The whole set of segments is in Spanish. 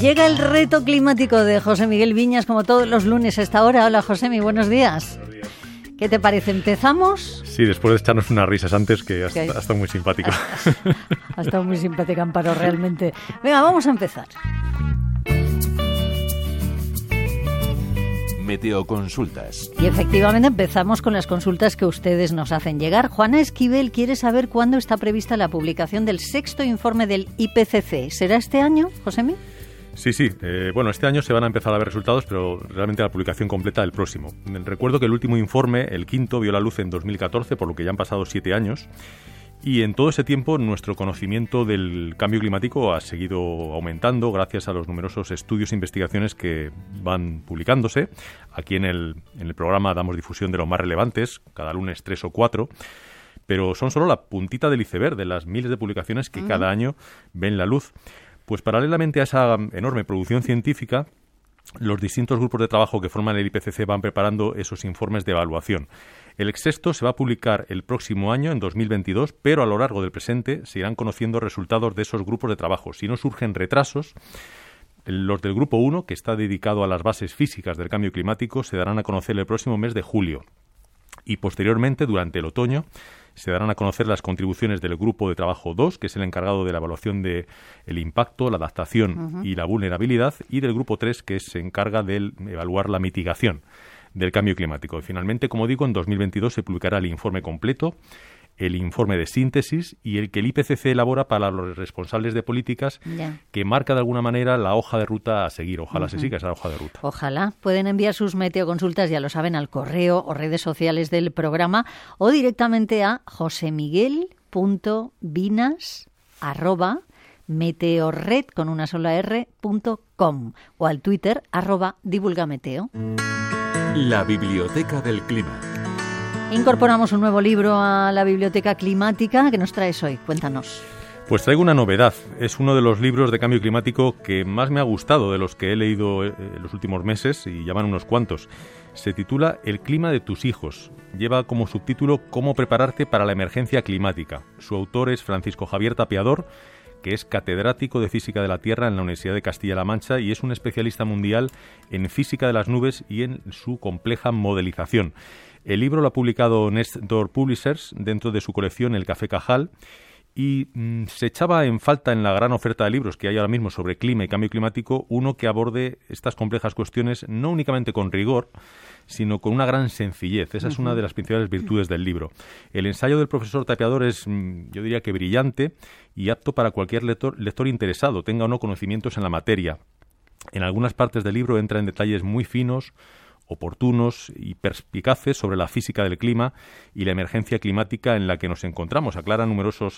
Llega el reto climático de José Miguel Viñas, como todos los lunes a esta hora. Hola, Josemi, buenos días. Buenos días. ¿Qué te parece? ¿Empezamos? Sí, después de echarnos unas risas antes, que ha estado muy simpático. Ha estado muy simpática, Amparo, realmente. Venga, vamos a empezar. Meteoconsultas. Y efectivamente empezamos con las consultas que ustedes nos hacen llegar. Juana Esquivel quiere saber cuándo está prevista la publicación del 6º informe del IPCC. ¿Será este año, Josemi? Sí. Bueno, este año se van a empezar a ver resultados, pero realmente la publicación completa el próximo. Recuerdo que el último informe, el quinto, vio la luz en 2014, por lo que ya han pasado 7 años. Y en todo ese tiempo nuestro conocimiento del cambio climático ha seguido aumentando gracias a los numerosos estudios e investigaciones que van publicándose. Aquí en el programa damos difusión de los más relevantes, cada lunes 3 o 4, pero son solo la puntita del iceberg de las miles de publicaciones que cada año ven la luz. Pues paralelamente a esa enorme producción científica, los distintos grupos de trabajo que forman el IPCC van preparando esos informes de evaluación. El sexto se va a publicar el próximo año, en 2022, pero a lo largo del presente se irán conociendo resultados de esos grupos de trabajo. Si no surgen retrasos, los del grupo 1, que está dedicado a las bases físicas del cambio climático, se darán a conocer el próximo mes de julio. Y posteriormente, durante el otoño, se darán a conocer las contribuciones del grupo de trabajo 2, que es el encargado de la evaluación del impacto, la adaptación y la vulnerabilidad, y del grupo 3, que se encarga de evaluar la mitigación del cambio climático. Y finalmente, como digo, en 2022 se publicará el informe completo, el informe de síntesis y el que el IPCC elabora para los responsables de políticas, que marca de alguna manera la hoja de ruta a seguir. Ojalá se siga esa hoja de ruta. Ojalá. Pueden enviar sus meteoconsultas, ya lo saben, al correo o redes sociales del programa o directamente a josemiguel.vinas@meteorred con una sola r.com o al Twitter @divulgameteo. La Biblioteca del Clima. Incorporamos un nuevo libro a la Biblioteca Climática. ¿Qué nos traes hoy? Cuéntanos. Pues traigo una novedad. Es uno de los libros de cambio climático que más me ha gustado de los que he leído en los últimos meses, y llaman unos cuantos. Se titula El clima de tus hijos. Lleva como subtítulo Cómo prepararte para la emergencia climática. Su autor es Francisco Javier Tapiador, que es catedrático de Física de la Tierra en la Universidad de Castilla-La Mancha y es un especialista mundial en física de las nubes y en su compleja modelización. El libro lo ha publicado Next Door Publishers dentro de su colección El Café Cajal, y se echaba en falta en la gran oferta de libros que hay ahora mismo sobre clima y cambio climático uno que aborde estas complejas cuestiones no únicamente con rigor, sino con una gran sencillez. Esa es una de las principales virtudes del libro. El ensayo del profesor Tapiador es, yo diría que brillante y apto para cualquier lector interesado, tenga o no conocimientos en la materia. En algunas partes del libro entra en detalles muy finos, oportunos y perspicaces sobre la física del clima y la emergencia climática en la que nos encontramos. Aclara numerosas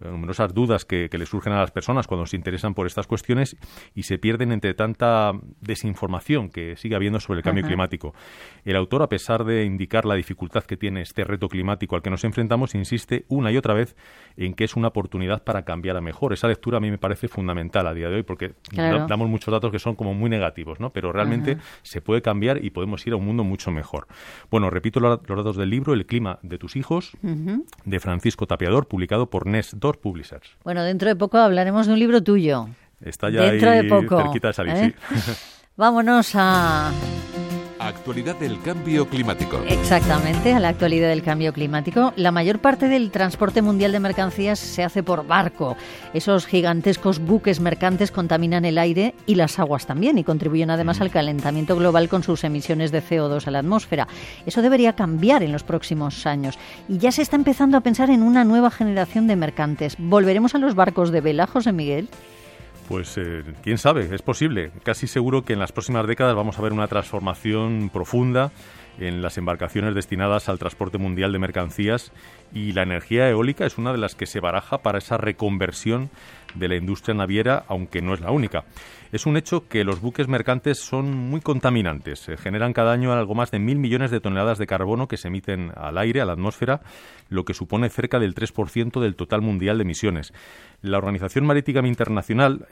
dudas que le surgen a las personas cuando se interesan por estas cuestiones y se pierden entre tanta desinformación que sigue habiendo sobre el cambio climático. El autor, a pesar de indicar la dificultad que tiene este reto climático al que nos enfrentamos, insiste una y otra vez en que es una oportunidad para cambiar a mejor. Esa lectura a mí me parece fundamental a día de hoy porque damos muchos datos que son como muy negativos, ¿no? Pero realmente se puede cambiar y podemos ir a un mundo mucho mejor. Bueno, repito los datos del libro, El clima de tus hijos, de Francisco Tapiador, publicado por Next Door Publishers. Bueno, dentro de poco hablaremos de un libro tuyo. Está ya dentro ahí de poco, cerquita de salir, sí. Vámonos a... Actualidad del cambio climático. Exactamente, a la actualidad del cambio climático. La mayor parte del transporte mundial de mercancías se hace por barco. Esos gigantescos buques mercantes contaminan el aire y las aguas también y contribuyen además al calentamiento global con sus emisiones de CO2 a la atmósfera. Eso debería cambiar en los próximos años. Y ya se está empezando a pensar en una nueva generación de mercantes. ¿Volveremos a los barcos de vela, José Miguel? Pues quién sabe, es posible. Casi seguro que en las próximas décadas vamos a ver una transformación profunda en las embarcaciones destinadas al transporte mundial de mercancías, y la energía eólica es una de las que se baraja para esa reconversión de la industria naviera, aunque no es la única. Es un hecho que los buques mercantes son muy contaminantes. Se generan cada año algo más de 1.000 millones de toneladas de carbono que se emiten al aire, a la atmósfera, lo que supone cerca del 3% del total mundial de emisiones. La Organización Marítima Internacional,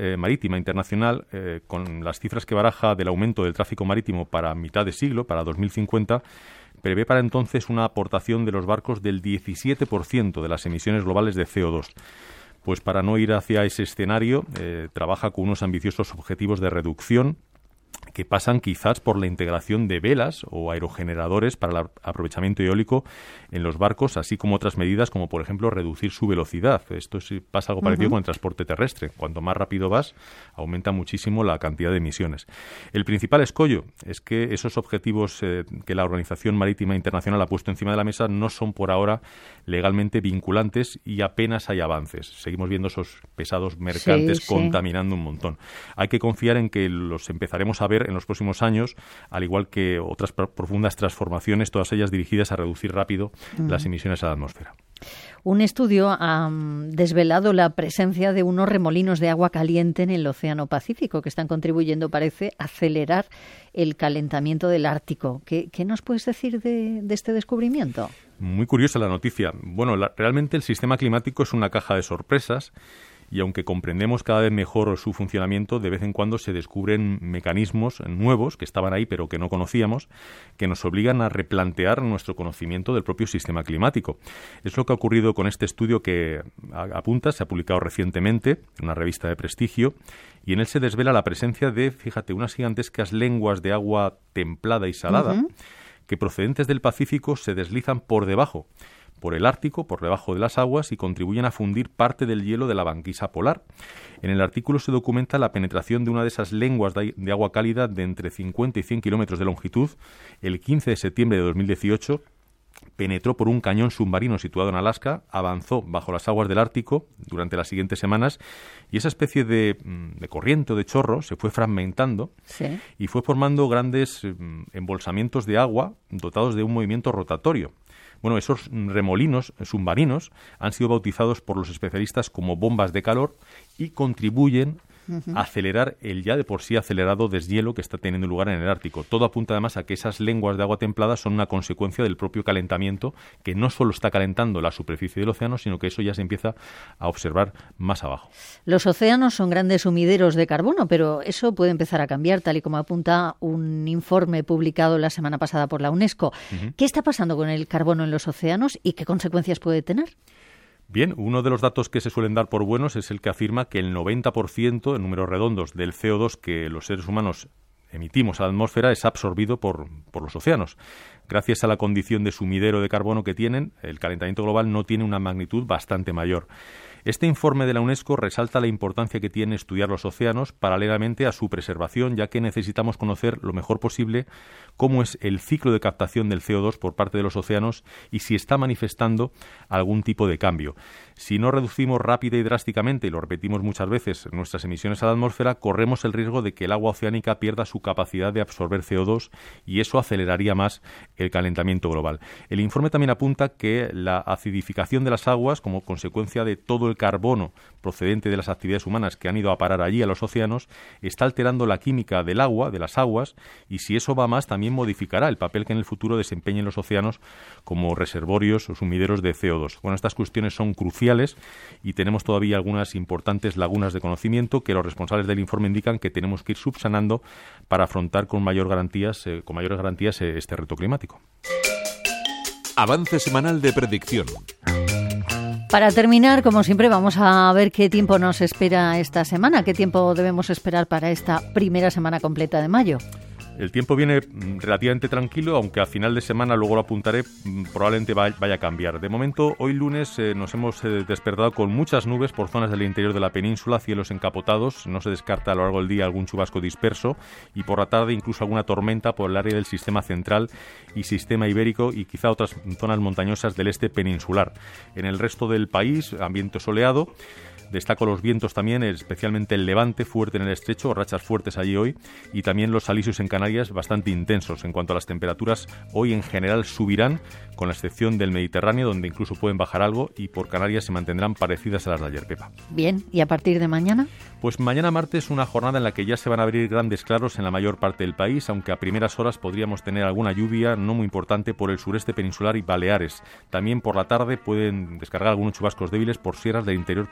con las cifras que baraja del aumento del tráfico marítimo para mitad de siglo, para 2050, prevé para entonces una aportación de los barcos del 17% de las emisiones globales de CO2. Pues para no ir hacia ese escenario, trabaja con unos ambiciosos objetivos de reducción que pasan quizás por la integración de velas o aerogeneradores para el aprovechamiento eólico en los barcos, así como otras medidas como, por ejemplo, reducir su velocidad. Esto sí pasa algo parecido con el transporte terrestre. Cuanto más rápido vas, aumenta muchísimo la cantidad de emisiones. El principal escollo es que esos objetivos que la Organización Marítima Internacional ha puesto encima de la mesa no son por ahora legalmente vinculantes y apenas hay avances. Seguimos viendo esos pesados mercantes contaminando un montón. Hay que confiar en que los empezaremos a ver en los próximos años, al igual que otras profundas transformaciones, todas ellas dirigidas a reducir rápido las emisiones a la atmósfera. Un estudio ha desvelado la presencia de unos remolinos de agua caliente en el Océano Pacífico que están contribuyendo, parece, a acelerar el calentamiento del Ártico. ¿Qué nos puedes decir de este descubrimiento? Muy curiosa la noticia. Bueno, realmente el sistema climático es una caja de sorpresas. Y aunque comprendemos cada vez mejor su funcionamiento, de vez en cuando se descubren mecanismos nuevos que estaban ahí pero que no conocíamos, que nos obligan a replantear nuestro conocimiento del propio sistema climático. Es lo que ha ocurrido con este estudio que apunta, se ha publicado recientemente en una revista de prestigio, y en él se desvela la presencia de, fíjate, unas gigantescas lenguas de agua templada y salada que procedentes del Pacífico se deslizan por debajo, por el Ártico, por debajo de las aguas, y contribuyen a fundir parte del hielo de la banquisa polar. En el artículo se documenta la penetración de una de esas lenguas de agua cálida de entre 50 y 100 kilómetros de longitud. El 15 de septiembre de 2018 penetró por un cañón submarino situado en Alaska, avanzó bajo las aguas del Ártico durante las siguientes semanas, y esa especie de corriente o de chorro se fue fragmentando y fue formando grandes embolsamientos de agua dotados de un movimiento rotatorio. Bueno, esos remolinos submarinos han sido bautizados por los especialistas como bombas de calor y contribuyen a acelerar el ya de por sí acelerado deshielo que está teniendo lugar en el Ártico. Todo apunta además a que esas lenguas de agua templada son una consecuencia del propio calentamiento, que no solo está calentando la superficie del océano, sino que eso ya se empieza a observar más abajo. Los océanos son grandes sumideros de carbono, pero eso puede empezar a cambiar, tal y como apunta un informe publicado la semana pasada por la UNESCO. ¿Qué está pasando con el carbono en los océanos y qué consecuencias puede tener? Bien, uno de los datos que se suelen dar por buenos es el que afirma que el 90%, en números redondos, del CO2 que los seres humanos emitimos a la atmósfera es absorbido por los océanos. Gracias a la condición de sumidero de carbono que tienen, el calentamiento global no tiene una magnitud bastante mayor. Este informe de la UNESCO resalta la importancia que tiene estudiar los océanos paralelamente a su preservación, ya que necesitamos conocer lo mejor posible cómo es el ciclo de captación del CO2 por parte de los océanos y si está manifestando algún tipo de cambio. Si no reducimos rápida y drásticamente, y lo repetimos muchas veces, nuestras emisiones a la atmósfera, corremos el riesgo de que el agua oceánica pierda su capacidad de absorber CO2 y eso aceleraría más el calentamiento global. El informe también apunta que la acidificación de las aguas, como consecuencia de todo el carbono procedente de las actividades humanas que han ido a parar allí a los océanos, está alterando la química del agua, de las aguas, y si eso va más, también modificará el papel que en el futuro desempeñen los océanos como reservorios o sumideros de CO2. Bueno, estas cuestiones son cruciales y tenemos todavía algunas importantes lagunas de conocimiento que los responsables del informe indican que tenemos que ir subsanando para afrontar con mayores garantías este reto climático. Avance semanal de predicción. Para terminar, como siempre, vamos a ver qué tiempo nos espera esta semana, qué tiempo debemos esperar para esta primera semana completa de mayo. El tiempo viene relativamente tranquilo, aunque a final de semana, luego lo apuntaré, probablemente vaya a cambiar. De momento, hoy lunes nos hemos despertado con muchas nubes por zonas del interior de la península, cielos encapotados, no se descarta a lo largo del día algún chubasco disperso y por la tarde incluso alguna tormenta por el área del sistema central y sistema ibérico y quizá otras zonas montañosas del este peninsular. En el resto del país, ambiente soleado. Destaco los vientos también, especialmente el levante fuerte en el estrecho, rachas fuertes allí hoy, y también los alisios en Canarias bastante intensos. En cuanto a las temperaturas, hoy en general subirán, con la excepción del Mediterráneo, donde incluso pueden bajar algo, y por Canarias se mantendrán parecidas a las de ayer, Pepa. Bien, ¿y a partir de mañana? Pues mañana martes una jornada en la que ya se van a abrir grandes claros en la mayor parte del país, aunque a primeras horas podríamos tener alguna lluvia no muy importante por el sureste peninsular y Baleares. También por la tarde pueden descargar algunos chubascos débiles por sierras del interior peninsular.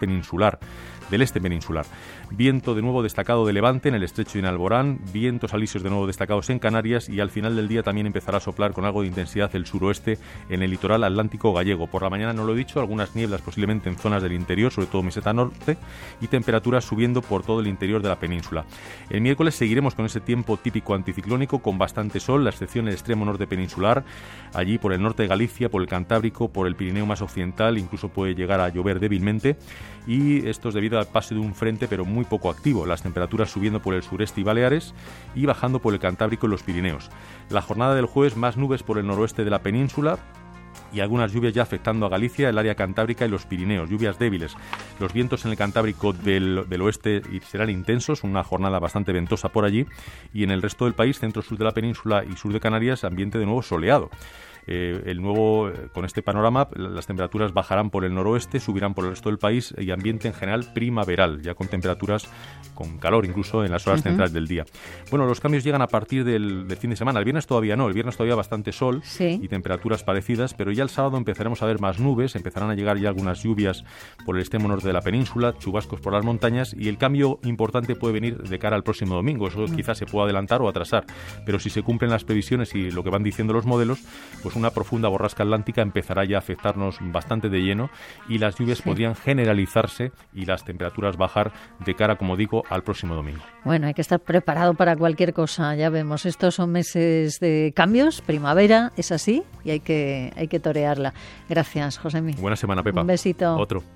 del este peninsular. Viento de nuevo destacado de levante en el estrecho de Inalborán, vientos alisios de nuevo destacados en Canarias y al final del día también empezará a soplar con algo de intensidad el suroeste en el litoral atlántico gallego. Por la mañana, no lo he dicho, algunas nieblas posiblemente en zonas del interior, sobre todo meseta norte, y temperaturas subiendo por todo el interior de la península. El miércoles seguiremos con ese tiempo típico anticiclónico con bastante sol, la excepción del extremo norte peninsular, allí por el norte de Galicia, por el Cantábrico, por el Pirineo más occidental, incluso puede llegar a llover débilmente, y esto es debido al paso de un frente pero muy poco activo, las temperaturas subiendo por el sureste y Baleares y bajando por el Cantábrico y los Pirineos. La jornada del jueves, más nubes por el noroeste de la península y algunas lluvias ya afectando a Galicia, el área cantábrica y los Pirineos, lluvias débiles. Los vientos en el Cantábrico del oeste serán intensos, una jornada bastante ventosa por allí, y en el resto del país, centro-sur de la península y sur de Canarias, ambiente de nuevo soleado. Con este panorama, las temperaturas bajarán por el noroeste, subirán por el resto del país y ambiente en general primaveral, ya con temperaturas con calor incluso en las horas centrales del día. Bueno, los cambios llegan a partir del fin de semana. El viernes todavía no, el viernes todavía bastante sol y temperaturas parecidas, pero ya el sábado empezaremos a ver más nubes, empezarán a llegar ya algunas lluvias por el extremo norte de la península, chubascos por las montañas, y el cambio importante puede venir de cara al próximo domingo. Eso quizás se pueda adelantar o atrasar, pero si se cumplen las previsiones y lo que van diciendo los modelos, pues una profunda borrasca atlántica empezará ya a afectarnos bastante de lleno y las lluvias podrían generalizarse y las temperaturas bajar de cara, como digo, al próximo domingo. Bueno, hay que estar preparado para cualquier cosa, ya vemos. Estos son meses de cambios, primavera, es así, y hay que torearla. Gracias, Josemi. Buena semana, Pepa. Un besito. Otro.